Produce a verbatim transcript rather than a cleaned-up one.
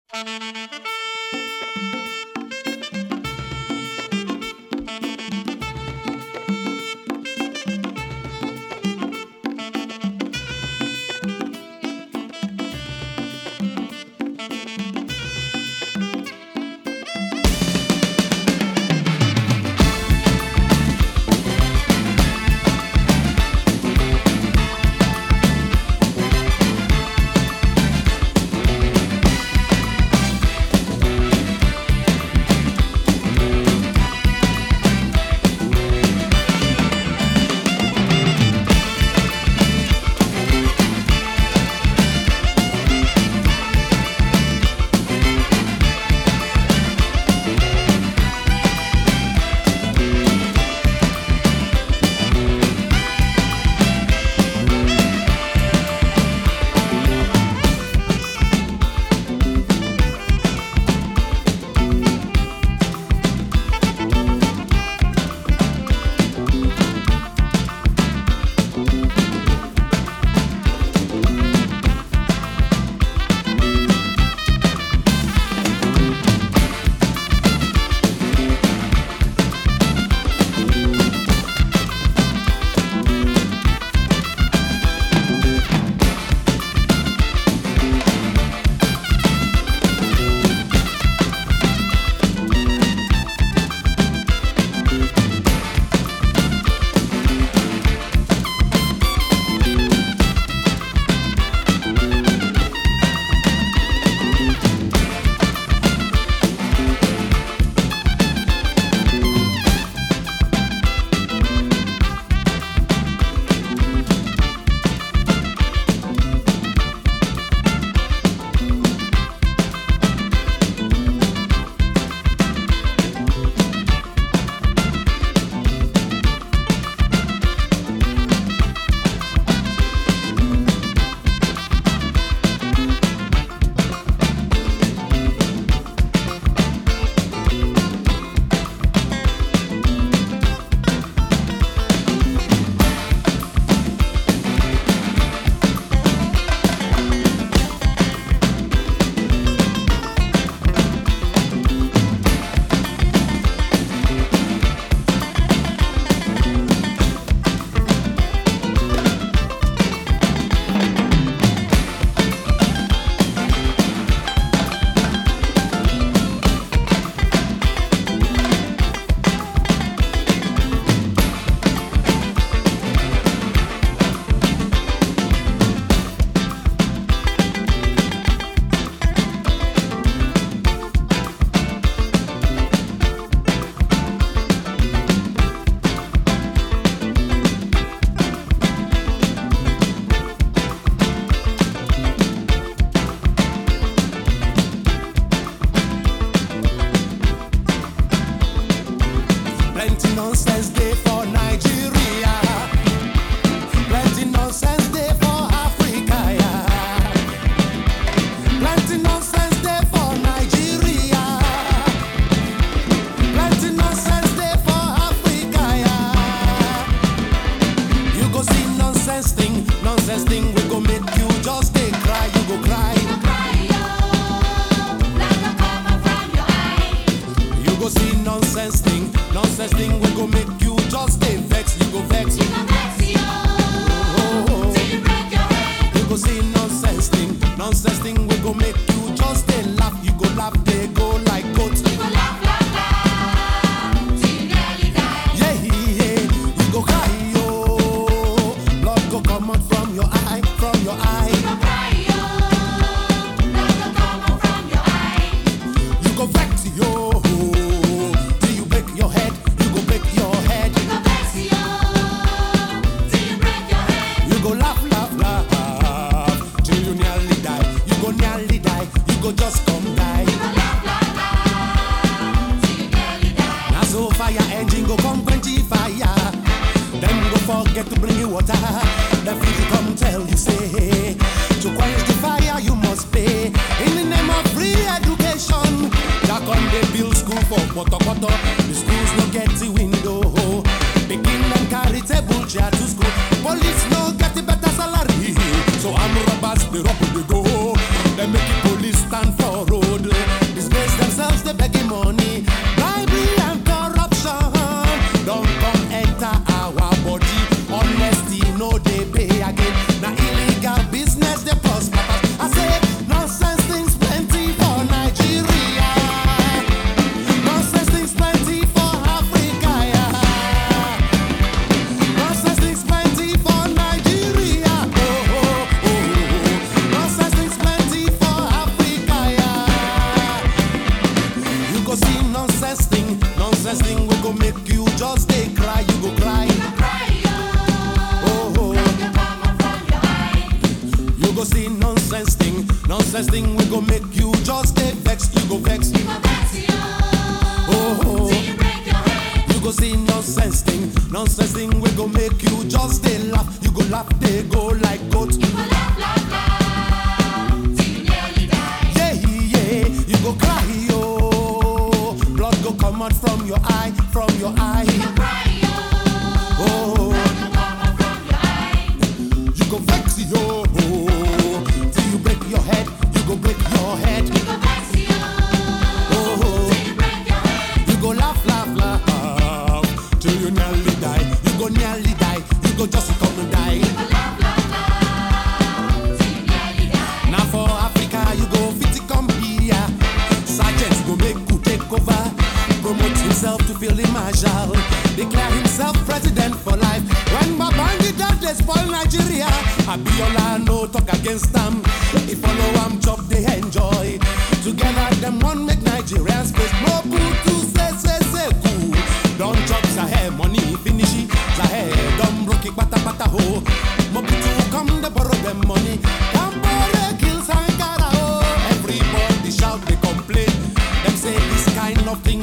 They make the police stand for road. make you just stay vexed. You go vex. You go vex, yo. Oh, oh. Till you break your head. You go see nonsense thing, nonsense thing. We go make you just stay laugh. You go laugh, they go like goat. You go laugh, laugh, laugh. Till you nearly die. Yeah, yeah. You go cry, yo. Blood go come out from your eye, from your eye. You go cry, yo. Oh, Blood go come out from your eye. you go vex, yo. Till you break your head, you go break your head. You go vex, yo. Oh, Till you break your head. you go laugh, laugh, laugh. Till you nearly die. You go nearly die. You go just come and die. You go laugh, laugh, laugh. Till you nearly die. Now for Africa, you go fit to come here. Sergeant go make you take over. Promote himself to field marshal. Declare himself president for life. When Babangida they spoil Nigeria, Abiola no talk against them. If follow am chop they enjoy. Together them one make Nigerians face no good to say say say good. Don't chop Zahe money finish it. Zahe don't broke it pata pata ho. Mobutu come they borrow them money. Kambole kill Sankara oh. Everybody shout they complain. Them say this kind of thing